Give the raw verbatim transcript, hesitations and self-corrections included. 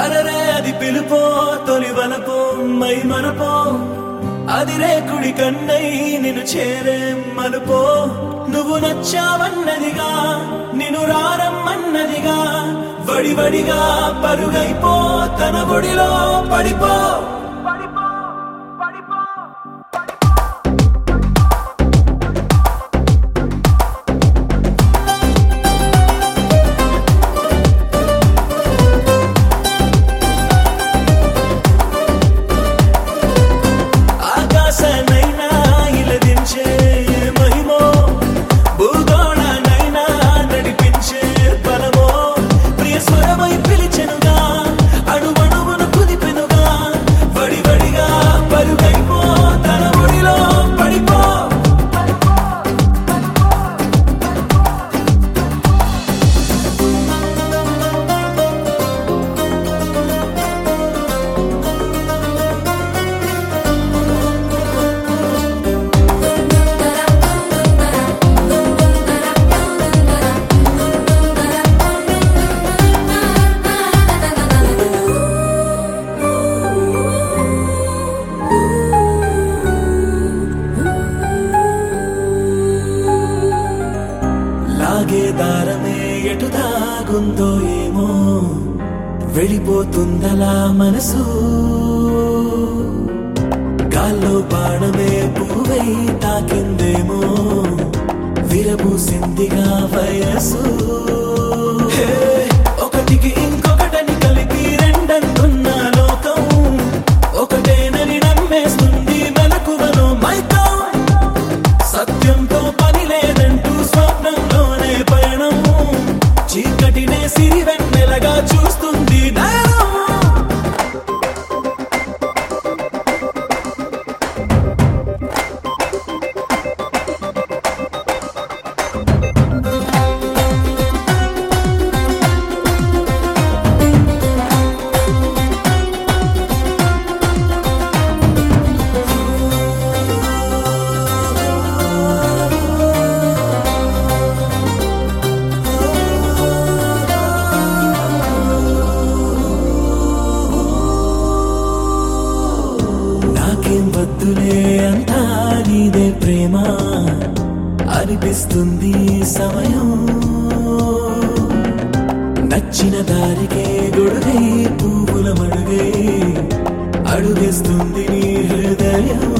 అరరే అది పిలుపో తొలి వలపో మై మనపో అది రేకుడి కన్నై నిన్ను చేరే మలుపో నువ్వు నచ్చావన్నదిగా నిన్ను రారమ్మన్నదిగా వడివడిగా పరుగైపో తన ఒడిలో పడిపో లాగే దారమే ఎటు దాగుందో ఏమో వెళ్ళిపోతుందలా మనసు గాల్లో బాణమే పువ్వై తాకిందేమో విరబూసిందిగా వయసు ఒకటికి ఇంకొకటని కలిపి రెండంటున్న లోకం ఒకటేనని నమ్మేస్తుంది మెలకువలో మైకం సత్యంతో పని లేదంటూ స్వప్నంలోనే పయనం చీకటినే సిరివెన్నెలగా చూస్తుంది నయనం వద్దులే అంతా నీదే ప్రేమ అనిపిస్తుంది సమయం నచ్చిన దారికే గొడుగై పువ్వుల మడుగై అడుగేస్తుంది నీ హృదయం